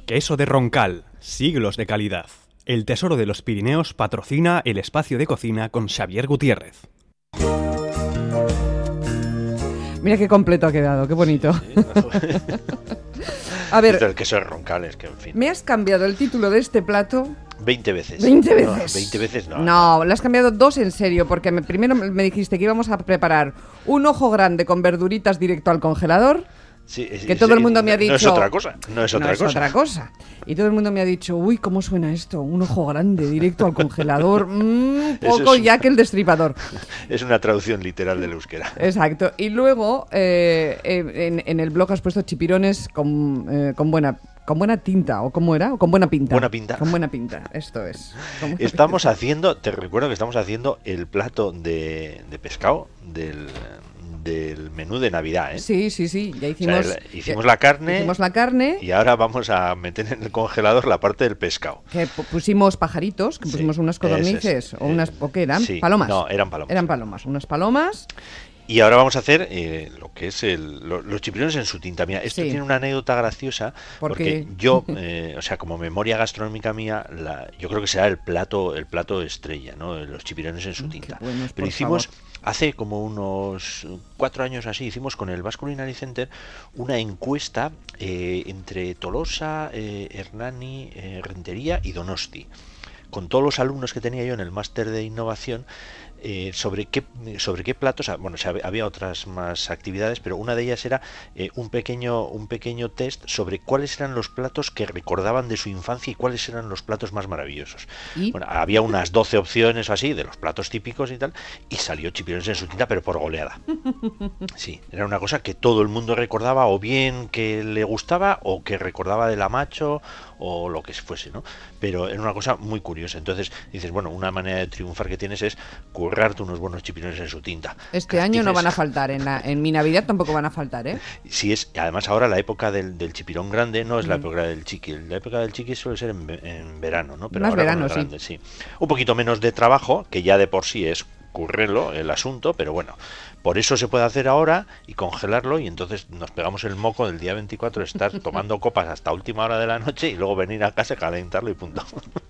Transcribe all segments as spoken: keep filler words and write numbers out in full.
Queso de Roncal, siglos de calidad. El tesoro de los Pirineos patrocina el espacio de cocina con Xavier Gutiérrez. Mira qué completo ha quedado, qué bonito. Sí, A ver, el queso de Roncal, es que en fin. me has cambiado el título de este plato veinte veces. veinte No, veces. veinte veces no. No, lo has cambiado dos en serio, porque me- primero me dijiste que íbamos a preparar un ojo grande con verduritas directo al congelador. Sí, es- Que es- todo el mundo me ha no dicho... es otra cosa, no es otra no es cosa. otra cosa. Y todo el mundo me ha dicho, uy, ¿cómo suena esto? Un ojo grande, directo al congelador. Mm, Eso poco es- ya que el destripador. Es una traducción literal del euskera. Exacto. Y luego, eh, eh, en, en el blog has puesto chipirones con, eh, con buena... ¿Con buena tinta? ¿O cómo era? ¿O con buena pinta? Buena pinta. Con buena pinta, esto es. Con buena Estamos pinta. haciendo, te recuerdo que estamos haciendo el plato de, de pescado del, del menú de Navidad, ¿eh? Sí, sí, sí. Ya O sea, hicimos... el- hicimos ya- la carne Hicimos la carne, y ahora vamos a meter en el congelador la parte del pescado. que pu- pusimos pajaritos, que Sí, pusimos unas ese codornices, es, o eh, unas... ¿O qué eran? sí, Palomas. no, eran palomas. Eran palomas. Unas palomas... Y ahora vamos a hacer eh, lo que es el, lo- los chipirones en su tinta. Mira, esto Sí. tiene una anécdota graciosa ¿Por porque qué? yo, eh, o sea, como memoria gastronómica mía, la- yo creo que será el plato, el plato estrella, ¿no? Los chipirones en su Mm, qué tinta. buenos, Pero por hicimos favor. hace como unos cuatro años así, hicimos con el Basque Culinary Center una encuesta eh, entre Tolosa, eh, Hernani, eh, Rentería y Donosti, con todos los alumnos que tenía yo en el máster de innovación. Eh, sobre qué sobre qué platos, ah, bueno, o sea, había otras más actividades, pero una de ellas era eh, un pequeño un pequeño test sobre cuáles eran los platos que recordaban de su infancia y cuáles eran los platos más maravillosos. ¿Y? Bueno, había unas doce opciones o así de los platos típicos y tal, y salió chipirones en su tinta, pero por goleada. Sí, era una cosa que todo el mundo recordaba, o bien que le gustaba o que recordaba de la macho o lo que fuese, ¿no? Pero era una cosa muy curiosa. Entonces dices, bueno, una manera de triunfar que tienes es currarte unos buenos chipirones en su tinta. Este año no Castices. van a faltar, en, la, en mi Navidad tampoco van a faltar, ¿eh? Si es, además ahora la época del, del chipirón grande no es la Mm. época del chiqui. La época del chiqui suele ser en, ve- en verano, ¿no? Pero Más ahora con verano, el sí. grande, sí. Un poquito menos de trabajo, que ya de por sí es currelo el asunto, pero bueno, por eso se puede hacer ahora y congelarlo, y entonces nos pegamos el moco del día veinticuatro de estar tomando copas hasta última hora de la noche y luego venir a casa, calentarlo y punto.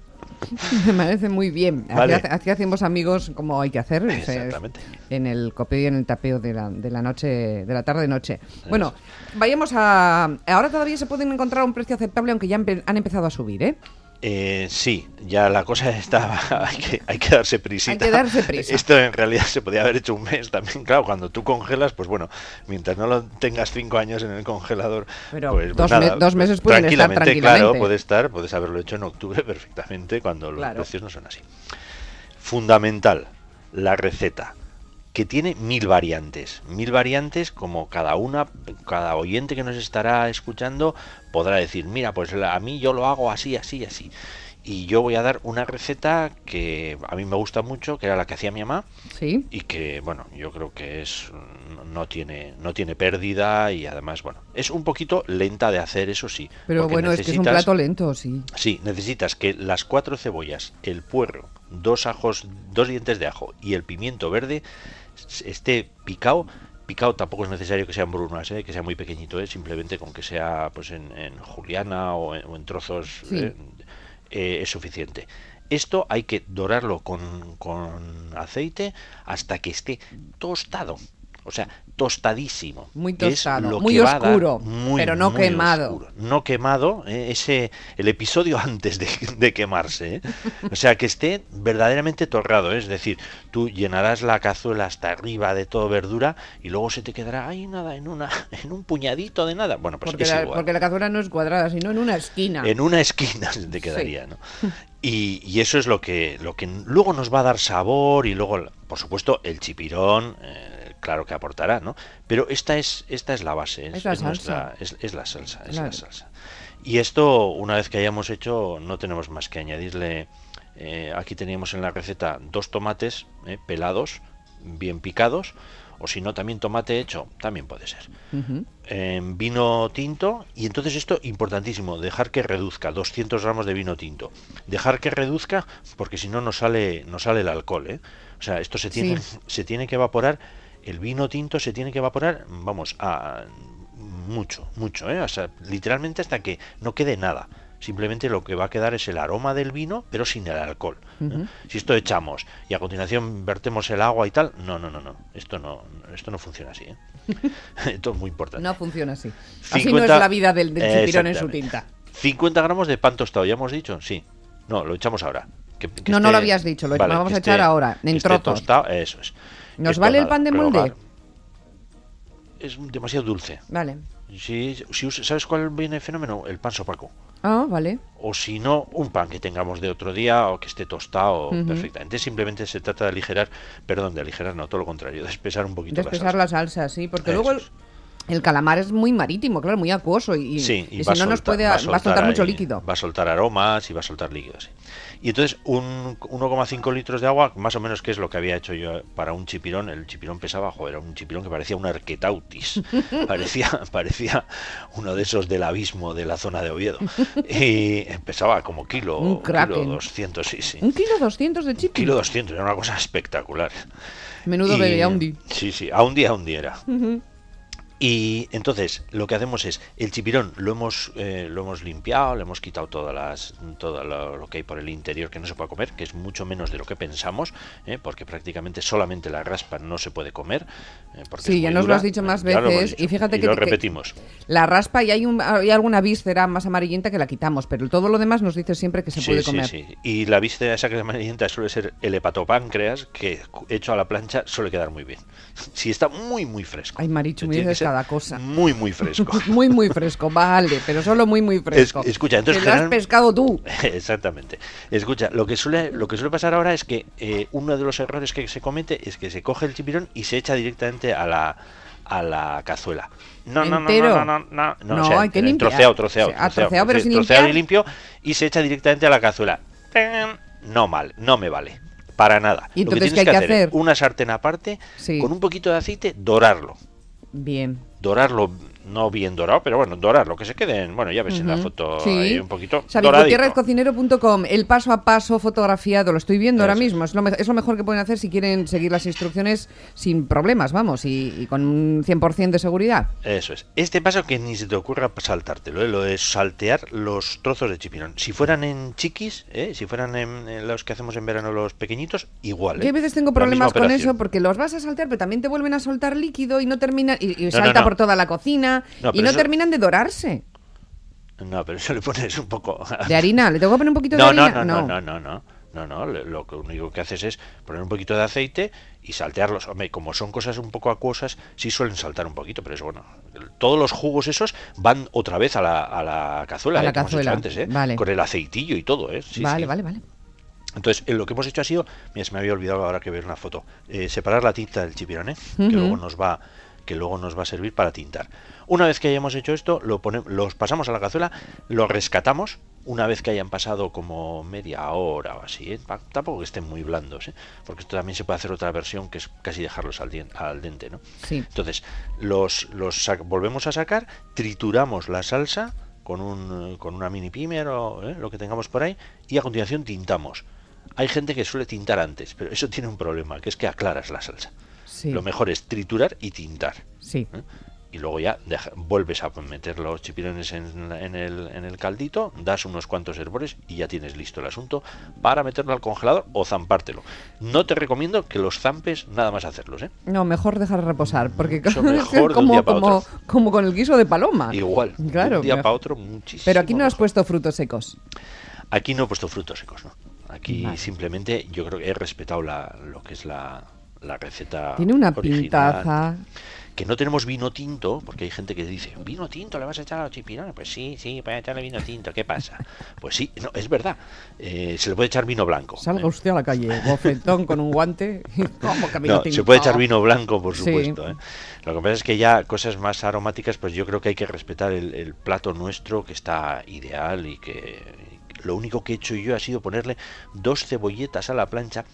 Me parece muy bien. Así, Vale. hace- así hacemos amigos como hay que hacer. o sea, Exactamente. En el copeo y en el tapeo de la, de la noche, de la tarde-noche. Bueno, vayamos a... Ahora todavía se pueden encontrar a un precio aceptable, aunque ya empe- han empezado a subir, ¿eh? Eh, sí, ya la cosa está, hay que, hay que darse prisita. Hay que darse prisa. Esto en realidad se podía haber hecho un mes también, claro, cuando tú congelas, pues bueno, mientras no lo tengas cinco años en el congelador, Pero pues, pues dos nada, me- dos meses pueden estar tranquilamente, tranquilamente. claro, puede estar, puedes haberlo hecho en octubre perfectamente cuando Claro. los precios no son así. Fundamental, la receta, que tiene mil variantes, mil variantes como cada una, cada oyente que nos estará escuchando podrá decir, mira, pues la- a mí yo lo hago así, así, así. Y yo voy a dar una receta que a mí me gusta mucho, que era la que hacía mi mamá, Sí. y que, bueno, yo creo que es no- no tiene no tiene pérdida, y además, bueno, es un poquito lenta de hacer, eso sí. Pero porque bueno, es que es un necesitas- plato lento, sí. Sí, necesitas que las cuatro cebollas, el puerro, dos ajos, dos dientes de ajo y el pimiento verde s- esté picado. Picado tampoco es necesario que sean brunas, ¿eh? Que sea muy pequeñito, ¿eh? Simplemente con que sea pues en, en juliana o en, o en trozos Sí. eh, eh, es suficiente. Esto hay que dorarlo con, con aceite hasta que esté tostado. O sea, tostadísimo. Muy que es tostado, lo muy que va a dar- oscuro, muy, pero no muy quemado. oscuro. No quemado, ¿eh? Ese el episodio antes de, de quemarse, ¿eh? O sea, que esté verdaderamente torrado, ¿eh? Es decir, tú llenarás la cazuela hasta arriba de todo verdura y luego se te quedará ahí nada en una en un puñadito de nada. Bueno, pues Porque es la, igual. porque la cazuela no es cuadrada, sino en una esquina. En una esquina se te quedaría, ¿no? Y, y eso es lo que lo que luego nos va a dar sabor, y luego, por supuesto, el chipirón, eh, claro que aportará, ¿no? Pero esta es esta es la base, es, Es la es nuestra- salsa. es- es la salsa, es Claro. la salsa. Y esto, una vez que hayamos hecho, no tenemos más que añadirle. Eh, aquí teníamos en la receta dos tomates eh, pelados, bien picados, o si no, también tomate hecho, también puede ser. Ujú. En vino tinto, y entonces esto importantísimo, dejar que reduzca, doscientos gramos de vino tinto, dejar que reduzca, porque si no no sale no sale el alcohol, ¿eh? O sea, esto se tiene Sí. se tiene que evaporar, el vino tinto se tiene que evaporar, vamos, a mucho, mucho, ¿eh? O sea, literalmente hasta que no quede nada. simplemente lo que va a quedar es el aroma del vino, pero sin el alcohol. ¿eh? Ujú. Si esto echamos y a continuación vertemos el agua y tal, no, no, no, no, esto no, esto no funciona así. ¿eh? Esto es muy importante. No funciona así. Así no cincuenta es la vida del, del eh, chipirón en su exactamente. tinta. cincuenta gramos de pan tostado, ¿ya hemos dicho? Sí. No, lo echamos ahora. Que- que No, no esté- lo habías dicho, lo vale, vamos que a echar esté- ahora, en que esté trozos. tostado, eso es. ¿Nos Esto vale el nada, pan de molde? rehogar. Es demasiado dulce. Vale. Si, si us- ¿Sabes cuál viene el fenómeno? El pan sopaco. Ah, vale. O si no, un pan que tengamos de otro día o que esté tostado Ujú. perfectamente. Simplemente se trata de aligerar, perdón, de aligerar, no, todo lo contrario, de espesar un poquito Despesar la la salsa. salsa, sí, porque Eso luego el, es. el calamar es muy marítimo, claro, muy acuoso y, y- Sí, y va si a no nos soltar- puede va a va a soltar mucho ahí, líquido. Va a soltar aromas y va a soltar líquidos. Sí. Y entonces un uno coma cinco litros de agua, más o menos que es lo que había hecho yo para un chipirón. El chipirón pesaba, joder, era un chipirón que parecía un arquetautis. parecía, parecía uno de esos del abismo de la zona de Oviedo. Y pesaba como kilo, Un kraken. kilo doscientos, sí, sí. Un kilo doscientos de chip. Kilo doscientos, era una cosa espectacular. Menudo Y- bebé Aundi. Sí, sí, Aundi, Aundi era. Ujú. Y entonces lo que hacemos es, el chipirón lo hemos eh, lo hemos limpiado, le hemos quitado todas las todo lo, lo que hay por el interior que no se puede comer, que es mucho menos de lo que pensamos, ¿eh? Porque prácticamente solamente la raspa no se puede comer. eh, porque Sí, es ya muy nos lo dura. has dicho más Ya lo hemos veces, dicho. y fíjate Y que lo te- que- repetimos. La raspa y hay, un, hay alguna víscera más amarillenta que la quitamos, pero todo lo demás nos dice siempre que se Sí, puede sí, comer. sí. Y la víscera esa que es amarillenta suele ser el hepatopáncreas, que hecho a la plancha suele quedar muy bien. Si está muy, muy fresco. Ay, Marichu, me Tiene que dices ser cada cosa. Muy, muy fresco. Muy, muy fresco, vale, pero solo muy, muy fresco. Es- escucha, entonces Que lo has general- pescado tú. Exactamente. Escucha, lo que suele lo que suele pasar ahora es que eh, uno de los errores que se comete es que se coge el chipirón y se echa directamente a la a la cazuela. No, no, no, ¿Entero? no, no, no, no, no, No, o sea, hay que eh, limpiar. troceado, troceado, Sí, ah, troceado, pero sin troceado limpiar. y limpio y se echa directamente a la cazuela. No mal, no me vale. Para nada. ¿Y Lo que entonces tienes qué hay que que hacer es hacer? una sartén aparte Sí. con un poquito de aceite, dorarlo. Bien. Dorarlo, no bien dorado, pero bueno, dorarlo, que se queden, bueno, ya ves en la Ujú. foto Sí. ahí un poquito Xavi doradito. Gutiérrez cocinero punto com, el paso a paso fotografiado, lo estoy viendo ahora Eso es. mismo, es lo, me- es lo mejor que pueden hacer si quieren seguir las instrucciones sin problemas, vamos, y, y con un cien por ciento de seguridad. Eso es. Este paso que ni se te ocurra saltártelo, ¿eh? Lo de saltear los trozos de chipirón. Si fueran en chiquis, ¿eh? Si fueran en, en los que hacemos en verano los pequeñitos, igual. ¿eh? Yo a veces tengo La problemas misma con operación. eso porque los vas a saltear, pero también te vuelven a soltar líquido y no terminan, y, y No, salta no, no. por toda la cocina No, y pero no eso- terminan de dorarse. No, pero eso le pones un poco... ¿De harina? ¿Le tengo que poner un poquito No, de no, harina? no, no, no, no, no. No, no, le- lo que único que haces es poner un poquito de aceite y saltearlos. Hombre, como son cosas un poco acuosas, sí suelen saltar un poquito, pero eso, bueno, todos los jugos esos van otra vez a la, a la cazuela, A la ¿eh? que hemos hecho cazuela, antes, ¿eh? vale. Con el aceitillo y todo, ¿eh? Sí, vale, sí. vale, vale. Entonces, eh, lo que hemos hecho ha sido, mira, se me había olvidado ahora que ver una foto, eh, separar la tinta del chipirón, ¿eh? Ujú. que luego nos va que luego nos va a servir para tintar. Una vez que hayamos hecho esto, lo ponemos, los pasamos a la cazuela, los rescatamos, una vez que hayan pasado como media hora o así, ¿eh? Pa- tampoco que estén muy blandos, ¿eh? Porque esto también se puede hacer otra versión que es casi dejarlos al, dien- al dente, ¿no? Sí. Entonces, los, los sac- volvemos a sacar, trituramos la salsa con, un, con una mini pimer o ¿eh? lo que tengamos por ahí, y a continuación tintamos. Hay gente que suele tintar antes, pero eso tiene un problema, que es que aclaras la salsa. Sí. Lo mejor es triturar y tintar. Sí. ¿eh? Y luego ya deja- vuelves a meter los chipirones en, en el, en el caldito, das unos cuantos hervores y ya tienes listo el asunto para meterlo al congelador o zampártelo. No te recomiendo que los zampes nada más hacerlos, ¿eh? No, mejor dejar reposar, porque Mucho es mejor de un como, día para como, otro. como con el guiso de paloma. Igual, de Claro, un día mejor. para otro muchísimo. Pero aquí no has mejor. puesto frutos secos. Aquí no he puesto frutos secos, ¿no? Aquí Vale. simplemente yo creo que he respetado la, lo que es la, la receta Tiene una original. pintaza. Que no tenemos vino tinto, porque hay gente que dice, ¿vino tinto le vas a echar a los chipirones? Pues sí, sí, voy a echarle vino tinto, ¿qué pasa? Pues sí, no, es verdad. Eh, se le puede echar vino blanco. Salga ¿eh? usted a la calle, bofetón con un guante. ¿Cómo que vino No, tinto? se puede echar vino blanco, por Sí. supuesto. ¿eh? Lo que pasa es que ya cosas más aromáticas, pues yo creo que hay que respetar el, el plato nuestro, que está ideal y que lo único que he hecho yo ha sido ponerle dos cebolletas a la plancha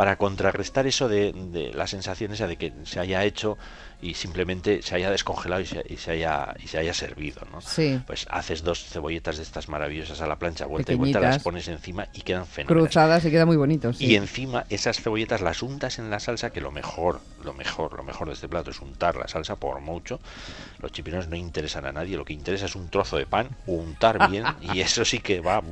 para contrarrestar eso de, de la sensación esa de que se haya hecho y simplemente se haya descongelado y se, y se haya y se haya servido, ¿no? Sí. Pues haces dos cebolletas de estas maravillosas a la plancha, vuelta y vuelta, las pones encima y quedan fenomenales. Cruzadas y queda muy bonito, sí. Y encima esas cebolletas las untas en la salsa, que lo mejor, lo mejor, lo mejor de este plato es untar la salsa por mucho. Los chipirones no interesan a nadie, lo que interesa es un trozo de pan, untar bien y eso sí que va...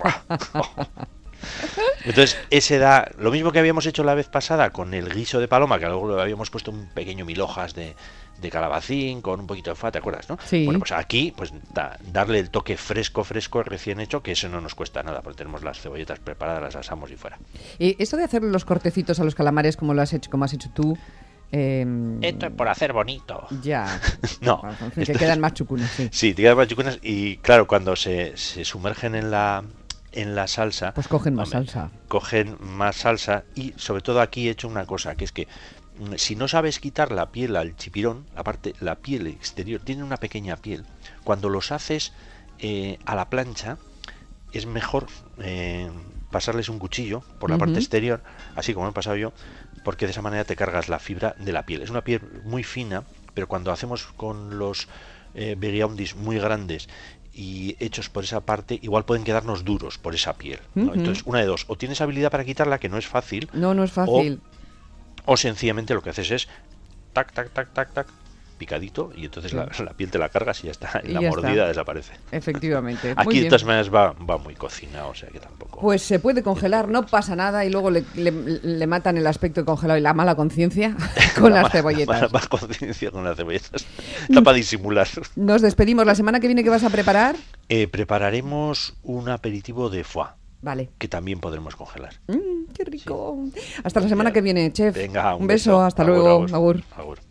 Entonces, ese da lo mismo que habíamos hecho la vez pasada con el guiso de paloma, que luego le habíamos puesto un pequeño mil hojas de, de calabacín con un poquito de fa, ¿te acuerdas, no? Sí. Bueno, pues aquí, pues da, darle el toque fresco, fresco, recién hecho, que eso no nos cuesta nada, porque tenemos las cebolletas preparadas, las asamos y fuera. Y esto de hacer los cortecitos a los calamares como lo has hecho, como has hecho tú, eh, esto es por hacer bonito. Ya. No. En fin, que quedan es... más chucunas, sí. Sí, te quedan más chucunas y claro, cuando se, se sumergen en la... en la salsa, pues cogen más hombre, salsa. Cogen más salsa y sobre todo aquí he hecho una cosa, que es que si no sabes quitar la piel al chipirón, la parte, la piel exterior tiene una pequeña piel. Cuando los haces eh, a la plancha es mejor eh, pasarles un cuchillo por la uh-huh. parte exterior, así como he pasado yo, porque de esa manera te cargas la fibra de la piel. Es una piel muy fina, pero cuando hacemos con los eh, veguiaundis muy grandes y hechos por esa parte, igual pueden quedarnos duros por esa piel, ¿no? Uh-huh. Entonces, una de dos, o tienes habilidad para quitarla, que no es fácil. No, no es fácil. O, o sencillamente lo que haces es tac, tac, tac, tac, tac, picadito, y entonces sí. la, la piel te la cargas y ya está, y la ya mordida está. Desaparece. Efectivamente. Aquí de todas maneras va, va muy cocinado, o sea que tampoco... Pues se puede congelar, no pasa nada, y luego le, le, le matan el aspecto de congelado y la mala conciencia con la las cebolletas. La mala conciencia con las cebolletas. Está para disimular. Nos despedimos. ¿La semana que viene qué vas a preparar? Eh, prepararemos un aperitivo de foie. Vale. Que también podremos congelar. Mm, ¡Qué rico! Sí. Hasta la semana que viene, chef. Venga, un, un beso, beso. hasta Agur, luego. agur. Agur. Agur.